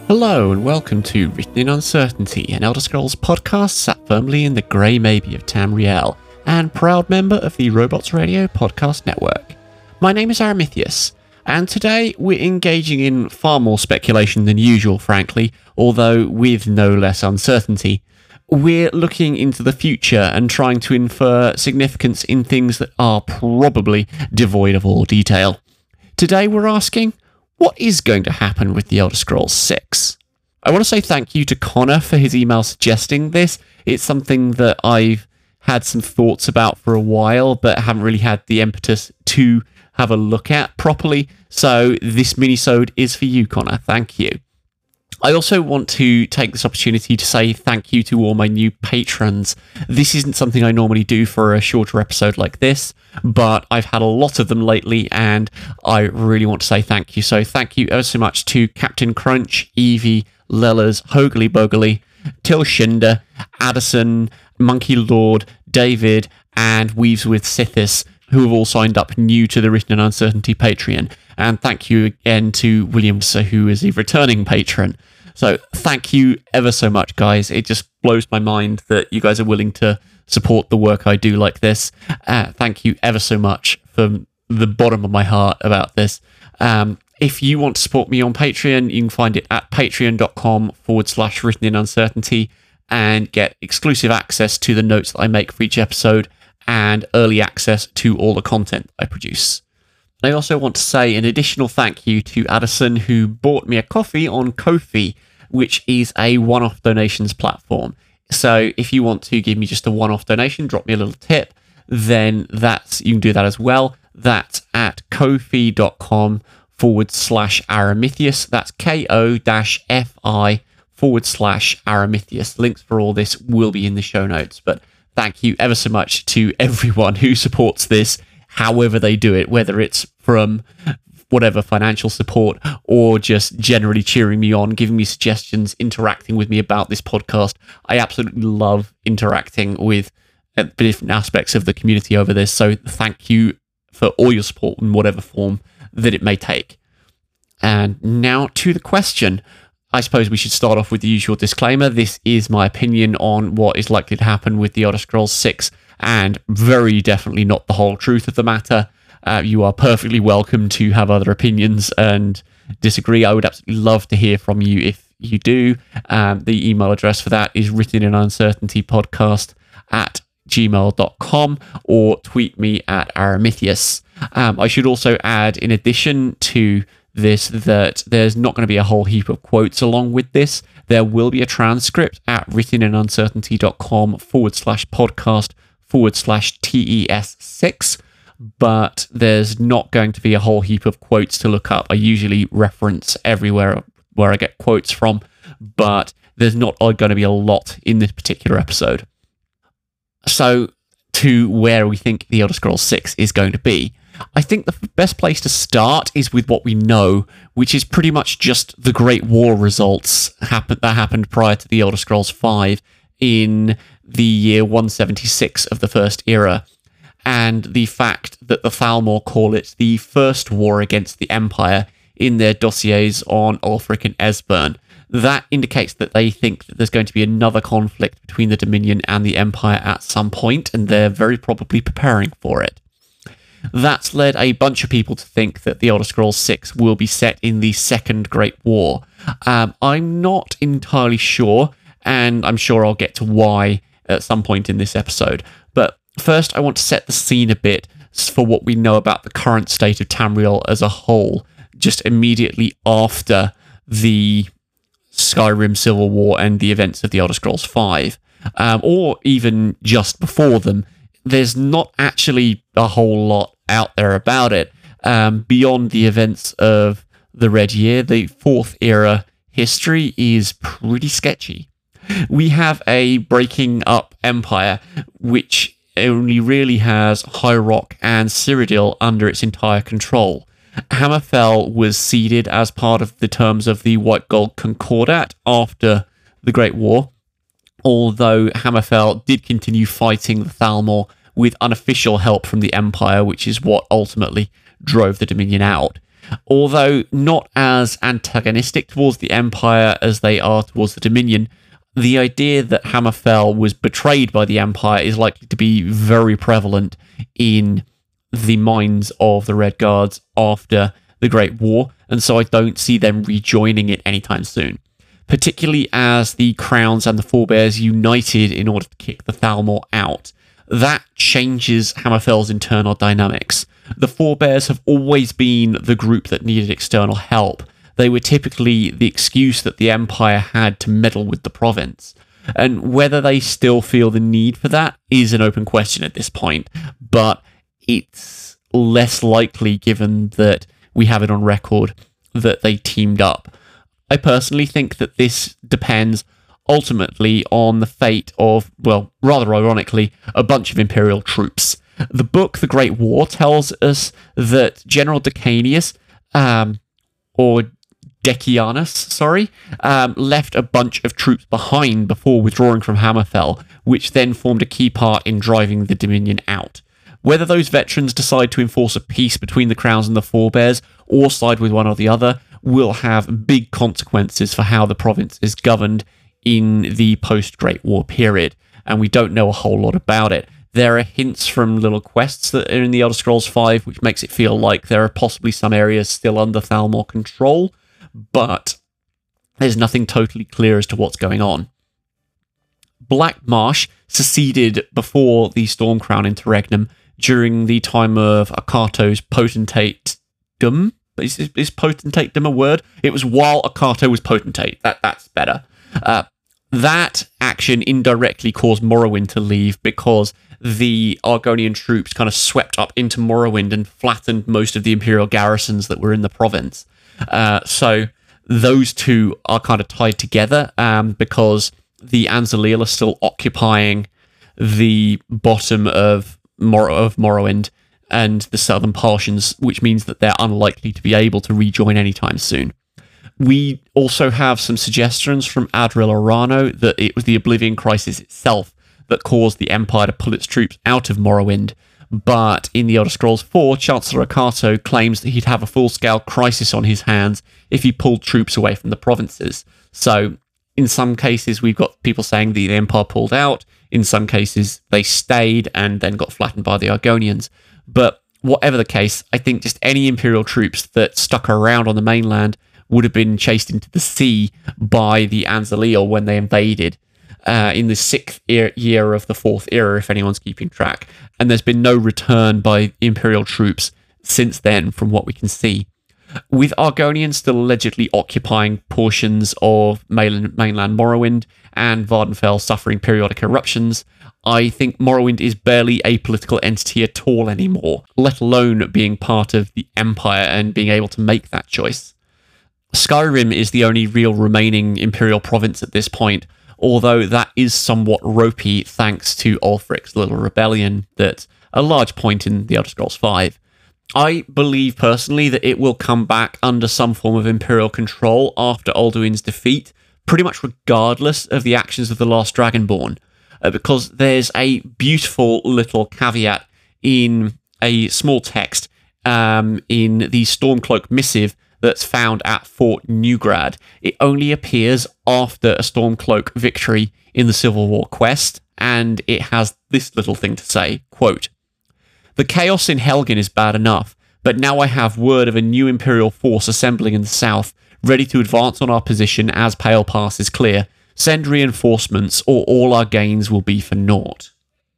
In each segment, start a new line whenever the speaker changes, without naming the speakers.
Hello and welcome to Written in Uncertainty, an Elder Scrolls podcast sat firmly in the grey maybe of Tamriel, and proud member of the Robots Radio podcast network. My name is Aramithius, and today we're engaging in far more speculation than usual, frankly, although with no less uncertainty. We're looking into the future and trying to infer significance in things that are probably devoid of all detail. Today we're asking, what is going to happen with the Elder Scrolls 6? I want to say thank you to Connor for his email suggesting this. It's something that I've had some thoughts about for a while, but haven't really had the impetus to have a look at properly. So this minisode is for you, Connor. Thank you. I also want to take this opportunity to say thank you to all my new patrons. This isn't something I normally do for a shorter episode like this, but I've had a lot of them lately, and I really want to say thank you. So thank you ever so much to Captain Crunch, Evie, Lellers, Hogely Bogely, Till Shinder, Addison, Monkey Lord, David, and Weaves with Sithis, who have all signed up new to the Written in Uncertainty Patreon. And thank you again to William, who is a returning patron. So thank you ever so much, guys. It just blows my mind that you guys are willing to support the work I do like this. Thank you ever so much from the bottom of my heart about this. If you want to support me on Patreon, you can find it at patreon.com/written in uncertainty and get exclusive access to the notes that I make for each episode and early access to all the content I produce. I also want to say an additional thank you to Addison, who bought me a coffee on Ko-fi, which is a one-off donations platform. So if you want to give me just a one-off donation, drop me a little tip, then you can do that as well. That's at kofi.com/Aramithius. That's ko-fi/Aramithius. Links for all this will be in the show notes. But thank you ever so much to everyone who supports this, however they do it, whether it's from whatever financial support or just generally cheering me on, giving me suggestions, interacting with me about this podcast. I absolutely love interacting with the different aspects of the community over this. So thank you for all your support in whatever form that it may take. And now to the question. I suppose we should start off with the usual disclaimer. This is my opinion on what is likely to happen with the Elder Scrolls 6, and very definitely not the whole truth of the matter. You are perfectly welcome to have other opinions and disagree. I would absolutely love to hear from you if you do. The email address for that is writteninuncertaintypodcast@gmail.com, or tweet me at Aramithius. I should also add, in addition to this, that there's not going to be a whole heap of quotes along with this. There will be a transcript at writteninuncertainty.com/podcast/TES6, but there's not going to be a whole heap of quotes to look up. I usually reference everywhere where I get quotes from, but there's not going to be a lot in this particular episode. So, to where we think the Elder Scrolls 6 is going to be, I think the best place to start is with what we know, which is pretty much just the Great War results that happened prior to the Elder Scrolls 5 in the year 176 of the First Era, and the fact that the Thalmor call it the First War against the Empire in their dossiers on Ulfric and Esbern. That indicates that they think that there's going to be another conflict between the Dominion and the Empire at some point, and they're very probably preparing for it. That's led a bunch of people to think that the Elder Scrolls 6 will be set in the Second Great War. I'm not entirely sure, and I'm sure I'll get to why at some point in this episode. But first, I want to set the scene a bit for what we know about the current state of Tamriel as a whole, just immediately after the Skyrim Civil War and the events of the Elder Scrolls 5, or even just before them. There's not actually a whole lot out there about it. Beyond the events of the Red Year, the Fourth Era history is pretty sketchy. We have a breaking up empire, which only really has High Rock and Cyrodiil under its entire control. Hammerfell was ceded as part of the terms of the White Gold Concordat after the Great War, although Hammerfell did continue fighting the Thalmor with unofficial help from the Empire, which is what ultimately drove the Dominion out. Although not as antagonistic towards the Empire as they are towards the Dominion, the idea that Hammerfell was betrayed by the Empire is likely to be very prevalent in the minds of the Red Guards after the Great War, and so I don't see them rejoining it anytime soon. Particularly as the Crowns and the Forebears united in order to kick the Thalmor out. That changes Hammerfell's internal dynamics. The Forebears have always been the group that needed external help. They were typically the excuse that the Empire had to meddle with the province. And whether they still feel the need for that is an open question at this point, but it's less likely given that we have it on record that they teamed up. I personally think that this depends ultimately on the fate of, well, rather ironically, a bunch of Imperial troops. The book, The Great War, tells us that General Decanius, or Decianus, left a bunch of troops behind before withdrawing from Hammerfell, which then formed a key part in driving the Dominion out. Whether those veterans decide to enforce a peace between the Crowns and the Forebears, or side with one or the other, will have big consequences for how the province is governed in the post-Great War period, and we don't know a whole lot about it. There are hints from little quests that are in the Elder Scrolls V, which makes it feel like there are possibly some areas still under Thalmor control, but there's nothing totally clear as to what's going on. Black Marsh seceded before the Stormcrown Interregnum during the time of Akato's potentatedom. Is potentatedom a word? It was while Akato was potentate. That's better. That action indirectly caused Morrowind to leave because the Argonian troops kind of swept up into Morrowind and flattened most of the Imperial garrisons that were in the province. So those two are kind of tied together because the Anzaleel are still occupying the bottom of Morrowind and the southern portions, which means that they're unlikely to be able to rejoin anytime soon. We also have some suggestions from Adril Orano that it was the Oblivion Crisis itself that caused the Empire to pull its troops out of Morrowind, but in the Elder Scrolls IV, Chancellor Akato claims that he'd have a full-scale crisis on his hands if he pulled troops away from the provinces. So, in some cases, we've got people saying the Empire pulled out, in some cases, they stayed and then got flattened by the Argonians. But whatever the case, I think just any Imperial troops that stuck around on the mainland would have been chased into the sea by the Anzaleel when they invaded in the 6th year of the 4th era, if anyone's keeping track. And there's been no return by Imperial troops since then, from what we can see. With Argonians still allegedly occupying portions of mainland Morrowind and Vardenfell suffering periodic eruptions, I think Morrowind is barely a political entity at all anymore, let alone being part of the Empire and being able to make that choice. Skyrim is the only real remaining Imperial province at this point, although that is somewhat ropey thanks to Ulfric's little rebellion that's a large point in the Elder Scrolls V. I believe personally that it will come back under some form of Imperial control after Alduin's defeat, pretty much regardless of the actions of the last Dragonborn, because there's a beautiful little caveat in a small text in the Stormcloak missive that's found at Fort Newgrad. It only appears after a Stormcloak victory in the Civil War quest, and it has this little thing to say, quote, "The chaos in Helgen is bad enough, but now I have word of a new Imperial force assembling in the south, ready to advance on our position as Pale Pass is clear. Send reinforcements, or all our gains will be for naught."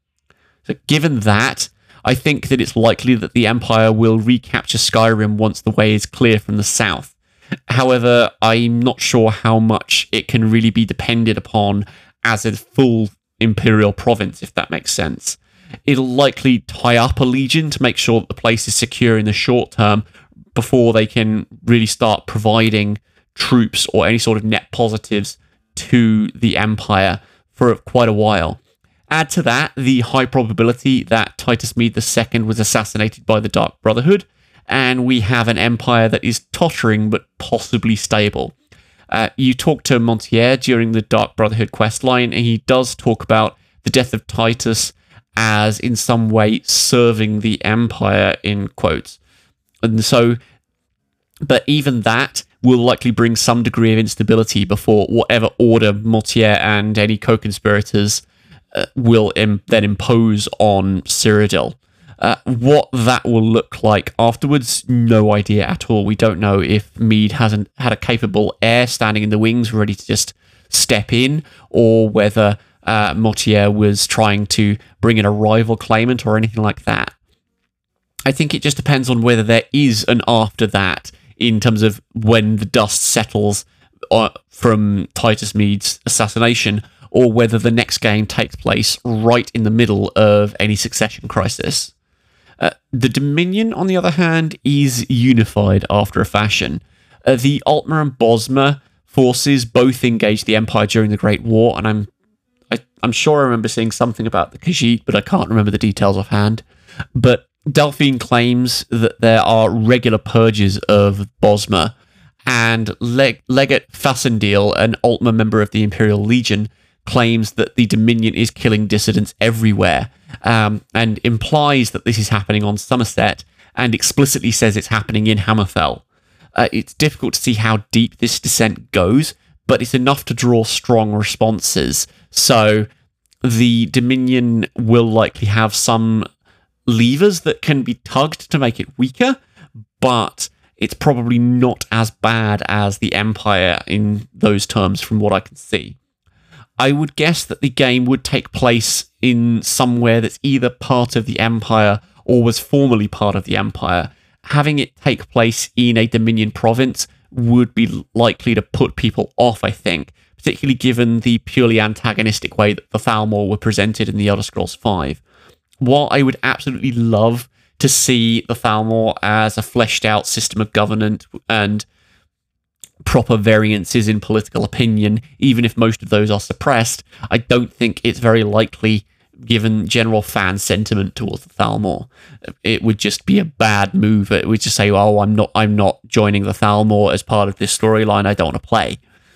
So given that, I think that it's likely that the Empire will recapture Skyrim once the way is clear from the south. However, I'm not sure how much it can really be depended upon as a full Imperial province, if that makes sense. It'll likely tie up a legion to make sure that the place is secure in the short term before they can really start providing troops or any sort of net positives to the Empire for quite a while. Add to that the high probability that Titus Mede II was assassinated by the Dark Brotherhood, and we have an empire that is tottering but possibly stable. You talk to Montier during the Dark Brotherhood questline, and he does talk about the death of Titus as in some way serving the Empire, in quotes. And so But even that will likely bring some degree of instability before whatever order Mortier and any co-conspirators will then impose on Cyrodiil. What that will look like afterwards, no idea at all. We don't know if Meade hasn't had a capable heir standing in the wings ready to just step in, or whether Mortier was trying to bring in a rival claimant or anything like that. I think it just depends on whether there is an after that in terms of when the dust settles from Titus Meade's assassination, or whether the next game takes place right in the middle of any succession crisis. The Dominion, on the other hand, is unified after a fashion. The Altmer and Bosmer forces both engaged the Empire during the Great War, and I'm sure I remember seeing something about the Khajiit, but I can't remember the details offhand. But Delphine claims that there are regular purges of Bosmer, and Legate Fassendil, an Altmer member of the Imperial Legion, claims that the Dominion is killing dissidents everywhere, and implies that this is happening on Somerset, and explicitly says it's happening in Hammerfell. It's difficult to see how deep this dissent goes, but it's enough to draw strong responses. So the Dominion will likely have some levers that can be tugged to make it weaker, but it's probably not as bad as the Empire in those terms from what I can see. I would guess that the game would take place in somewhere that's either part of the Empire or was formerly part of the Empire. Having it take place in a Dominion province would be likely to put people off, I think, particularly given the purely antagonistic way that the Thalmor were presented in the Elder Scrolls V. While I would absolutely love to see the Thalmor as a fleshed out system of governance and proper variances in political opinion, even if most of those are suppressed, I don't think it's very likely given general fan sentiment towards the Thalmor. It would just be a bad move. It would just say, oh, I'm not joining the Thalmor as part of this storyline, I don't want to play.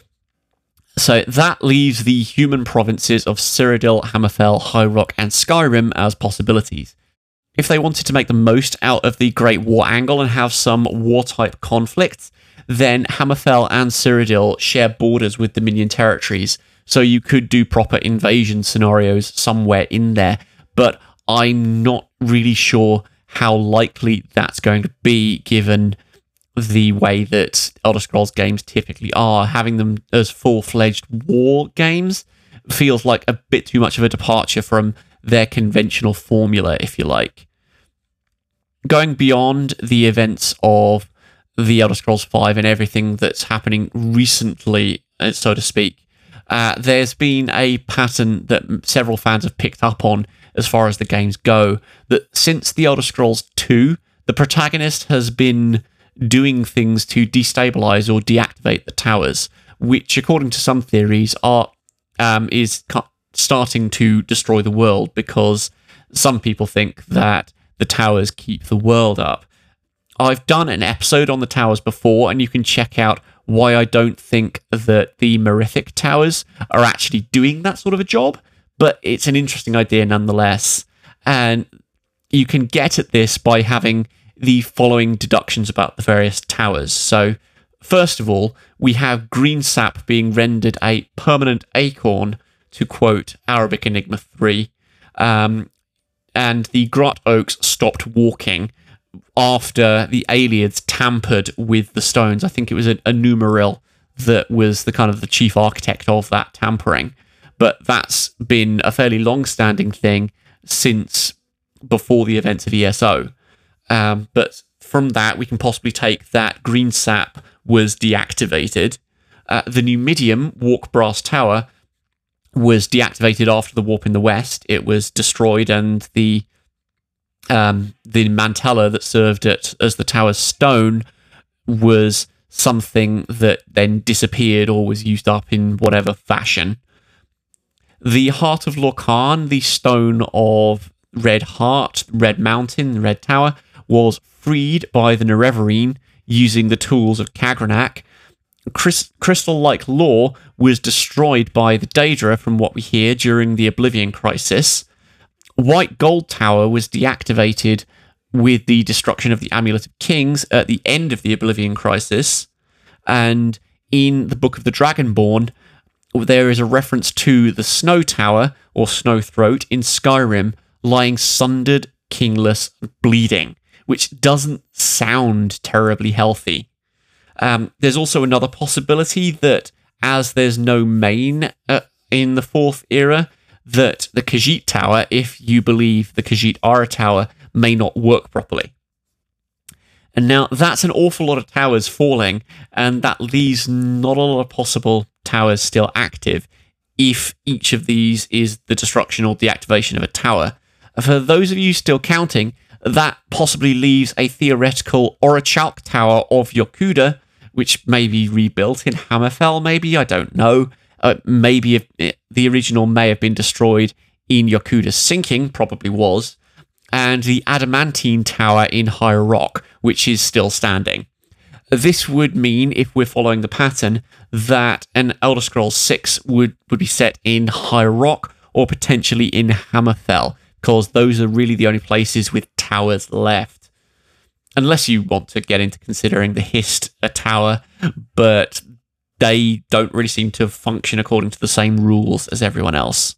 So that leaves the human provinces of Cyrodiil, Hammerfell, High Rock, and Skyrim as possibilities. If they wanted to make the most out of the Great War angle and have some war-type conflicts, then Hammerfell and Cyrodiil share borders with Dominion territories, so you could do proper invasion scenarios somewhere in there, but I'm not really sure how likely that's going to be given the way that Elder Scrolls games typically are. Having them as full-fledged war games feels like a bit too much of a departure from their conventional formula, if you like. Going beyond the events of the Elder Scrolls V and everything that's happening recently, so to speak, there's been a pattern that several fans have picked up on as far as the games go, that since the Elder Scrolls II, the protagonist has been doing things to destabilize or deactivate the towers, which, according to some theories, is starting to destroy the world, because some people think that the towers keep the world up. I've done an episode on the towers before, and you can check out why I don't think that the Merithic towers are actually doing that sort of a job, but it's an interesting idea nonetheless. And you can get at this by having the following deductions about the various towers. So, first of all, we have green sap being rendered a permanent acorn, to quote Arabic Enigma 3, and the Grot Oaks stopped walking after the Ayleids tampered with the stones. I think it was a Numeril that was the kind of the chief architect of that tampering, but that's been a fairly long-standing thing since before the events of ESO. But from that, we can possibly take that green sap was deactivated. The Numidium Walk Brass Tower was deactivated after the warp in the west. It was destroyed, and the mantella that served it as the tower's stone was something that then disappeared or was used up in whatever fashion. The Heart of Lorkhan, the stone of Red Heart, Red Mountain, Red Tower, was freed by the Nerevarine using the tools of Kagrenac. Crystal-like lore was destroyed by the Daedra, from what we hear, during the Oblivion Crisis. White Gold Tower was deactivated with the destruction of the Amulet of Kings at the end of the Oblivion Crisis. And in the Book of the Dragonborn, there is a reference to the Snow Tower, or Snow Throat, in Skyrim, lying sundered, kingless, bleeding, which doesn't sound terribly healthy. There's also another possibility that, as there's no main in the 4th era, that the Khajiit Tower, if you believe the Khajiit are a tower, may not work properly. And now that's an awful lot of towers falling, and that leaves not a lot of possible towers still active if each of these is the destruction or deactivation of a tower. For those of you still counting, that possibly leaves a theoretical Orichalk Tower of Yokuda, which may be rebuilt in Hammerfell, maybe, I don't know. Maybe if the original may have been destroyed in Yokuda's sinking, probably was, and the Adamantine Tower in High Rock, which is still standing. This would mean, if we're following the pattern, that an Elder Scrolls 6 would be set in High Rock or potentially in Hammerfell, because those are really the only places with towers left. Unless you want to get into considering the Hist a tower, but they don't really seem to function according to the same rules as everyone else.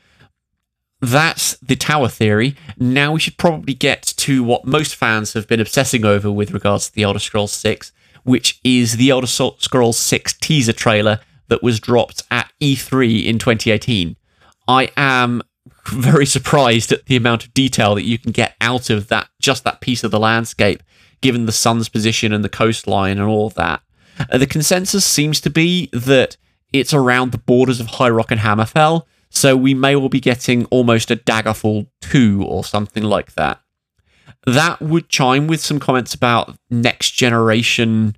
That's the tower theory. Now we should probably get to what most fans have been obsessing over with regards to the Elder Scrolls 6, which is the Elder Scrolls 6 teaser trailer that was dropped at E3 in 2018. I am very surprised at the amount of detail that you can get out of just that piece of the landscape, given the sun's position and the coastline and all of that. The consensus seems to be that it's around the borders of High Rock and Hammerfell, so we may well be getting almost a Daggerfall 2 or something like that. That would chime with some comments about next generation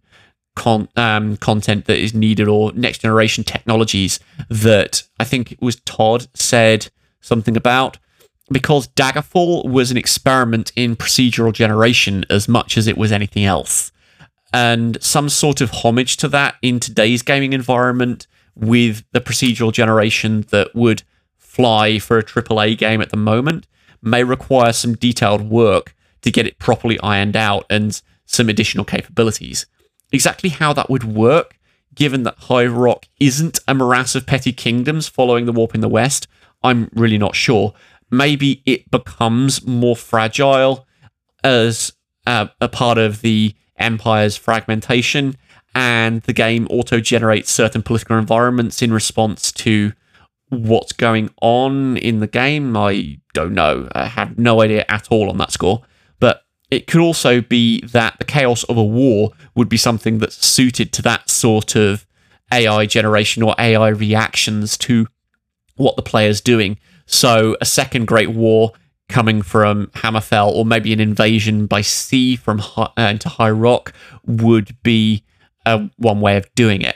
content that is needed, or next generation technologies that I think it was Todd said something about, because Daggerfall was an experiment in procedural generation as much as it was anything else. And some sort of homage to that in today's gaming environment with the procedural generation that would fly for a AAA game at the moment may require some detailed work to get it properly ironed out and some additional capabilities. Exactly how that would work, given that High Rock isn't a morass of petty kingdoms following the Warp in the West, I'm really not sure. Maybe it becomes more fragile as a part of the Empire's fragmentation, and the game auto-generates certain political environments in response to what's going on in the game. I don't know. I have no idea at all on that score. But it could also be that the chaos of a war would be something that's suited to that sort of AI generation or AI reactions to what the player's doing. So a second Great War coming from Hammerfell, or maybe an invasion by sea from into High Rock, would be one way of doing it.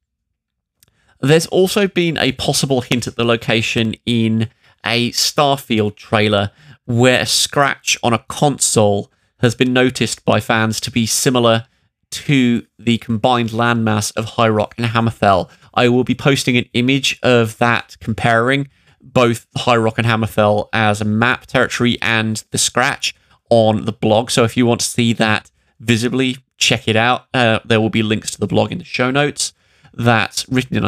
There's also been a possible hint at the location in a Starfield trailer, where a scratch on a console has been noticed by fans to be similar to the combined landmass of High Rock and Hammerfell. I will be posting an image of that comparing both High Rock and Hammerfell as a map territory and the scratch on the blog. So if you want to see that visibly, check it out. There will be links to the blog in the show notes. That's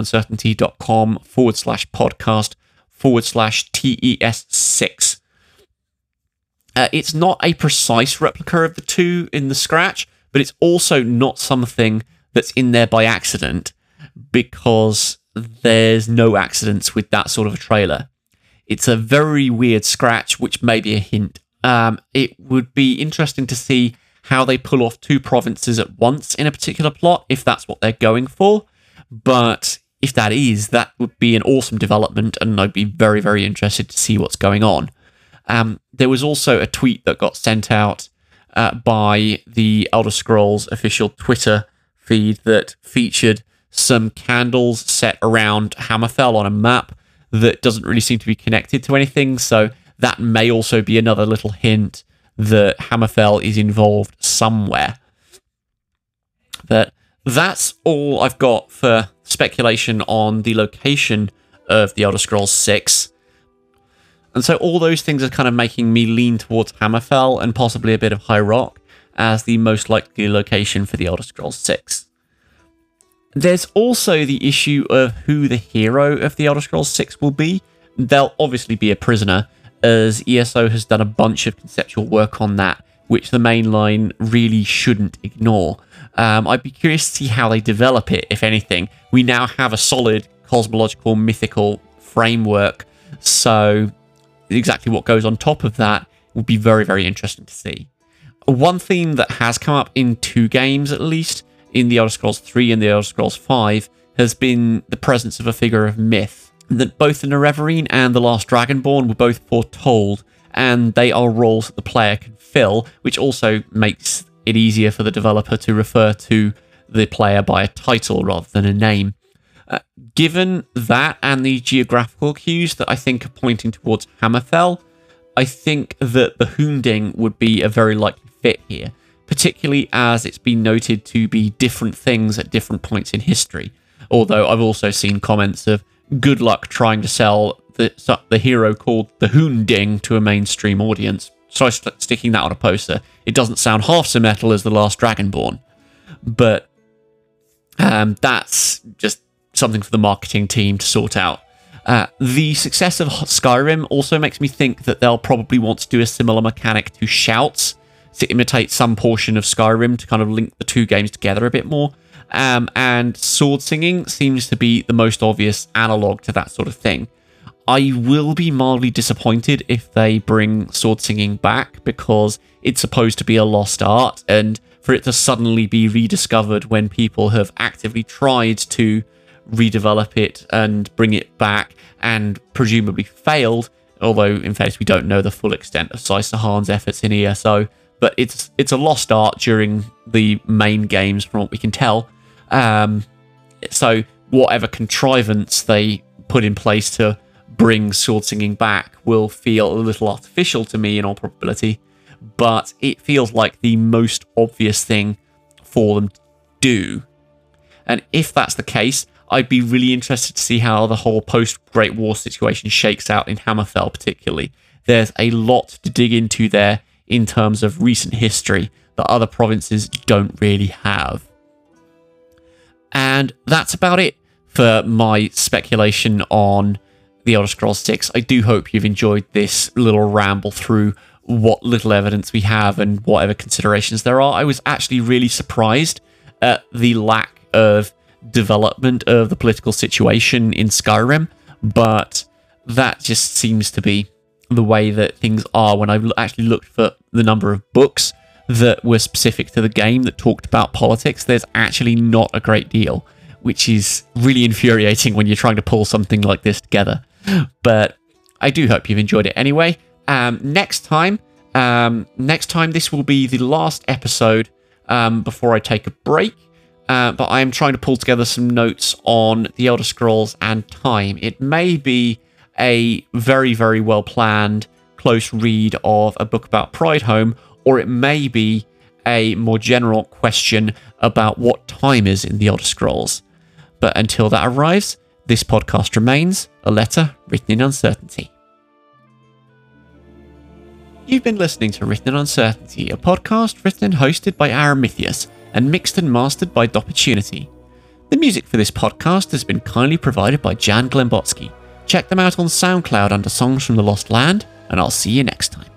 writteninuncertainty.com/podcast/TES6. It's not a precise replica of the two in the scratch, but it's also not something that's in there by accident, because there's no accidents with that sort of a trailer. It's a very weird scratch, which may be a hint. It would be interesting to see how they pull off two provinces at once in a particular plot, if that's what they're going for. But if that is, that would be an awesome development, and I'd be very, very interested to see what's going on. There was also a tweet that got sent out by the Elder Scrolls official Twitter feed that featured some candles set around Hammerfell on a map that doesn't really seem to be connected to anything, so that may also be another little hint that Hammerfell is involved somewhere. But that's all I've got for speculation on the location of the Elder Scrolls 6. And so all those things are kind of making me lean towards Hammerfell and possibly a bit of High Rock as the most likely location for the Elder Scrolls 6. There's also the issue of who the hero of the Elder Scrolls 6 will be. They'll obviously be a prisoner, as ESO has done a bunch of conceptual work on that, which the mainline really shouldn't ignore. I'd be curious to see how they develop it, if anything. We now have a solid cosmological, mythical framework, so exactly what goes on top of that will be very, very interesting to see. One theme that has come up in 2 games, at least, in the Elder Scrolls 3 and the Elder Scrolls 5, has been the presence of a figure of myth. That both the Nerevarine and the Last Dragonborn were both foretold, and they are roles that the player can fill, which also makes it easier for the developer to refer to the player by a title rather than a name. Given that and the geographical cues that I think are pointing towards Hammerfell, I think that the Hunding would be a very likely fit here, particularly as it's been noted to be different things at different points in history. Although I've also seen comments of good luck trying to sell the hero called the Hunding to a mainstream audience. So sticking that on a poster. It doesn't sound half so metal as the Last Dragonborn, but that's just something for the marketing team to sort out. The success of Skyrim also makes me think that they'll probably want to do a similar mechanic to Shouts to imitate some portion of Skyrim to kind of link the 2 games together a bit more. And sword singing seems to be the most obvious analog to that sort of thing. I will be mildly disappointed if they bring sword singing back, because it's supposed to be a lost art, and for it to suddenly be rediscovered when people have actively tried to redevelop it and bring it back and presumably failed, although in fact we don't know the full extent of Sai Sahan's efforts in ESO, but it's a lost art during the main games from what we can tell. So whatever contrivance they put in place to bring sword singing back will feel a little artificial to me in all probability, but it feels like the most obvious thing for them to do. And if that's the case, I'd be really interested to see how the whole post-Great War situation shakes out in Hammerfell particularly. There's a lot to dig into there in terms of recent history that other provinces don't really have. And that's about it for my speculation on the Elder Scrolls 6. I do hope you've enjoyed this little ramble through what little evidence we have and whatever considerations there are. I was actually really surprised at the lack of development of the political situation in Skyrim, but that just seems to be the way that things are. When I actually looked for the number of books that were specific to the game that talked about politics, there's actually not a great deal, which is really infuriating when you're trying to pull something like this together. But I do hope you've enjoyed it anyway. Next time this will be the last episode before I take a break. But I am trying to pull together some notes on the Elder Scrolls and time. It may be a very, very well-planned, close read of a book about Pridehome, or it may be a more general question about what time is in the Elder Scrolls. But until that arrives, this podcast remains a letter written in uncertainty. You've been listening to Written in Uncertainty, a podcast written and hosted by Aramithius, and mixed and mastered by Dopportunity. The music for this podcast has been kindly provided by Jan Glembotsky. Check them out on SoundCloud under Songs from the Lost Land, and I'll see you next time.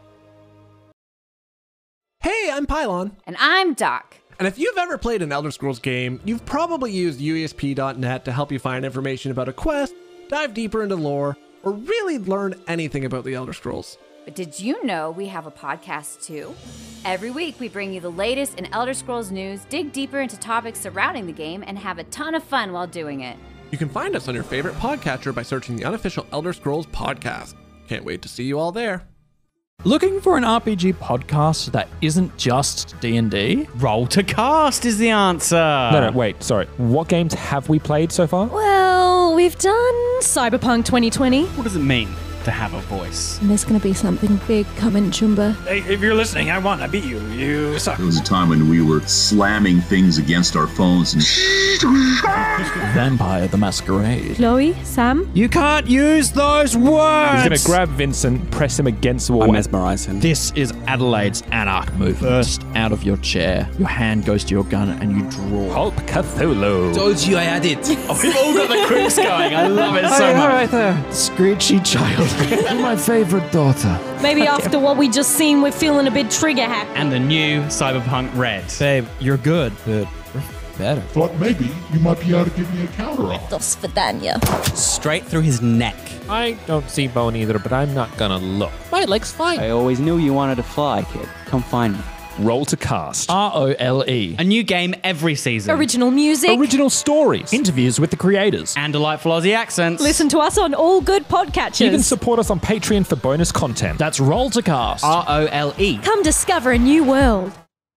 Hey, I'm Pylon.
And I'm Doc.
And if you've ever played an Elder Scrolls game, you've probably used UESP.net to help you find information about a quest, dive deeper into lore, or really learn anything about the Elder Scrolls.
But did you know we have a podcast too? Every week we bring you the latest in Elder Scrolls news, dig deeper into topics surrounding the game, and have a ton of fun while doing it.
You can find us on your favorite podcatcher by searching the unofficial Elder Scrolls podcast. Can't wait to see you all there.
Looking for an RPG podcast that isn't just D&D?
Roll to Cast is the answer.
No, wait, sorry. What games have we played so far?
Well, we've done Cyberpunk 2020.
What does it mean to have a voice.
And there's gonna be something big coming, Chumba.
Hey, if you're listening, I won. I beat you. You suck.
There was a time when we were slamming things against our phones and
Vampire the Masquerade.
Chloe, Sam,
You can't use those words!
He's going to grab Vincent, press him against the wall.
I mesmerize him. This is Adelaide's Anarch movement.
Burst out of your chair. Your hand goes to your gun and you draw.
Hulk Cthulhu.
Told you I had it. Oh, we've all got the quips going. I love it so much.
right there. Screechy child. You're my favorite daughter.
Maybe after what we just seen, we're feeling a bit trigger happy.
And the new Cyberpunk Red.
Babe, you're good, but we're better.
Thought maybe you might be able to give me a counter offer.
Dos Vidania.
Straight through his neck.
I don't see bone either, but I'm not going to look. My leg's fine.
I always knew you wanted to fly, kid. Come find me.
Roll to cast.
ROLE.
A new game every season.
Original music.
Original stories.
Interviews with the creators.
And delightful Aussie accents.
Listen to us on all good podcatchers.
Even support us on Patreon for bonus content.
That's Roll to Cast.
ROLE.
Come discover a new world.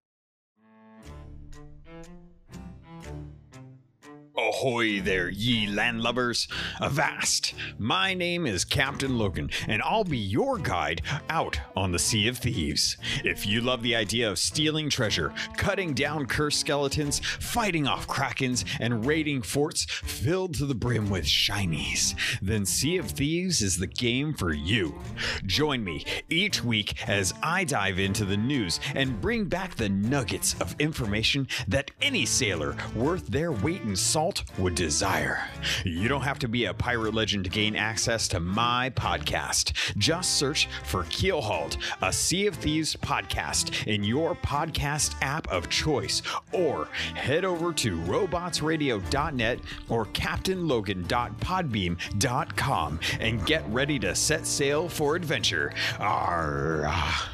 Ahoy there, ye landlubbers! Avast! My name is Captain Logan, and I'll be your guide out on the Sea of Thieves. If you love the idea of stealing treasure, cutting down cursed skeletons, fighting off krakens, and raiding forts filled to the brim with shinies, then Sea of Thieves is the game for you. Join me each week as I dive into the news and bring back the nuggets of information that any sailor worth their weight in salt would desire. You don't have to be a pirate legend to gain access to my podcast. Just search for Keelhauled, a Sea of Thieves podcast in your podcast app of choice, or head over to robotsradio.net or captainlogan.podbeam.com and get ready to set sail for adventure. Arrgh.